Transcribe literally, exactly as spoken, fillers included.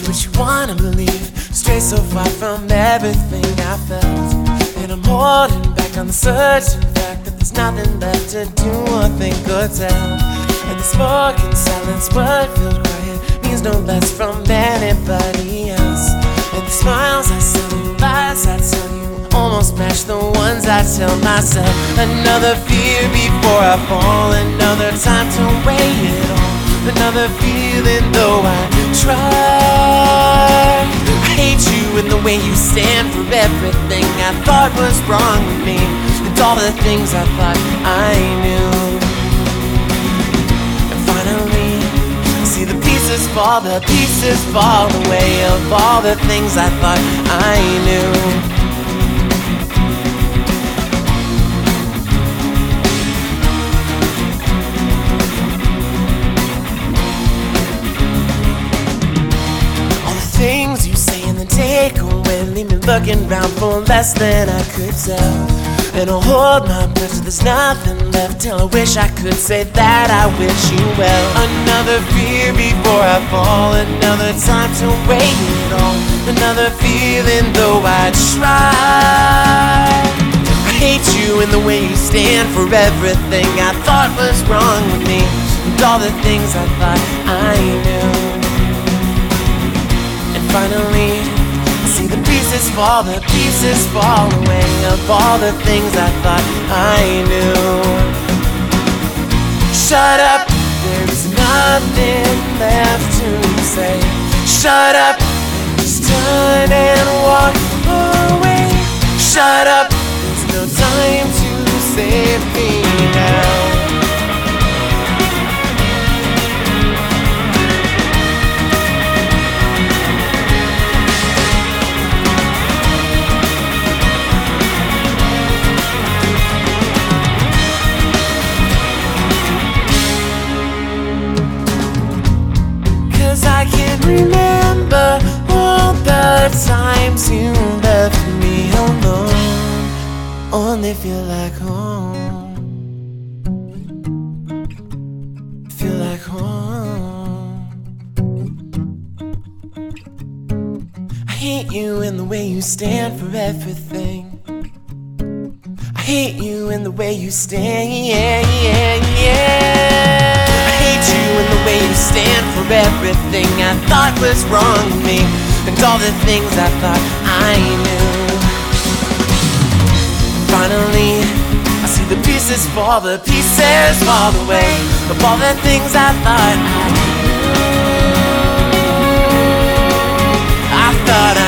what you wanna believe. Stray so far from everything I felt, and I'm holding back on the certain fact that there's nothing left to do or think or tell. And the smoke and silence, what feels quiet, means no less from anybody else. And the smiles I tell you, lies I tell you, almost match the ones I tell myself. Another fear before I fall, another time to weigh it all, another feeling though I try. I hate you in the way you stand for everything I thought was wrong with me, and all the things I thought I knew. And finally, I see the pieces fall, the pieces fall away of all the things I thought I knew. Things you say and then take away, leave me looking round for less than I could tell. And I'll hold my breath till there's nothing left, till I wish I could say that I wish you well. Another fear before I fall, another time to weigh it all, another feeling though I try. I hate you in the way you stand for everything I thought was wrong with me, and all the things I thought I knew. Finally, I see the pieces fall, the pieces fall away of all the things I thought I knew. Shut up, there's nothing left to say. Shut up, just turn and walk away. Shut up, there's no time to save me now. I can't remember all the times you left me alone, only feel like home, feel like home. I hate you in the way you stand for everything. I hate you in the way you stand, yeah, yeah, yeah. I hate you in the way you stand for everything I thought was wrong with me, and all the things I thought I knew. Finally, I see the pieces fall, the pieces fall away of all the things I thought I knew. I thought I